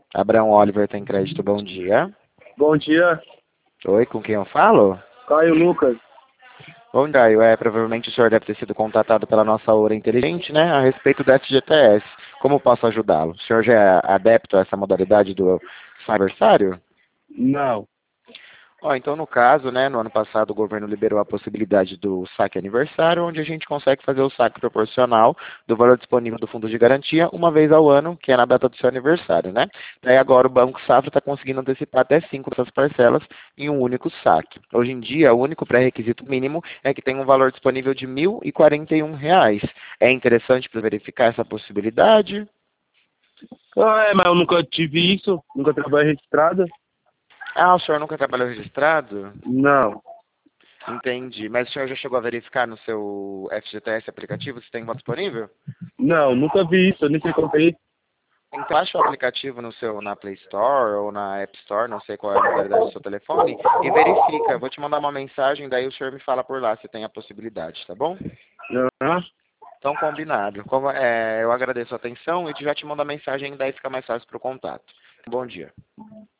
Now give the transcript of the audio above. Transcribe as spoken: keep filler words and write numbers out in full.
Abraão Oliver tem crédito, bom dia. Bom dia, Oi, com quem eu falo? Caio Lucas. Bom, Caio, é, provavelmente o senhor deve ter sido contatado pela nossa Hora Inteligente, né, a respeito do F G T S. Como posso ajudá-lo? O senhor já é adepto a essa modalidade do cybersário? Não. Ó, então, no caso, né, no ano passado o governo liberou a possibilidade do saque aniversário, onde a gente consegue fazer o saque proporcional do valor disponível do fundo de garantia uma vez ao ano, que é na data do seu aniversário, né? Daí agora o Banco Safra está conseguindo antecipar até cinco dessas parcelas em um único saque. Hoje em dia, o único pré-requisito mínimo é que tenha um valor disponível de mil e quarenta e um reais. É interessante para verificar essa possibilidade? Ah, é, mas eu nunca tive isso, nunca trabalhei registrado. Ah, o senhor nunca trabalhou registrado? Não. Entendi. Mas o senhor já chegou a verificar no seu F G T S aplicativo se tem voto disponível? Não, nunca vi isso, eu nem sei como é isso. Então baixa o aplicativo no seu, na Play Store ou na App Store, não sei qual é a modalidade do seu telefone, e verifica. Eu vou te mandar uma mensagem, daí o senhor me fala por lá se tem a possibilidade, tá bom? Aham. Então, combinado. Como, é, eu agradeço a atenção e já te mando a mensagem, daí fica mais fácil para o contato. Bom dia.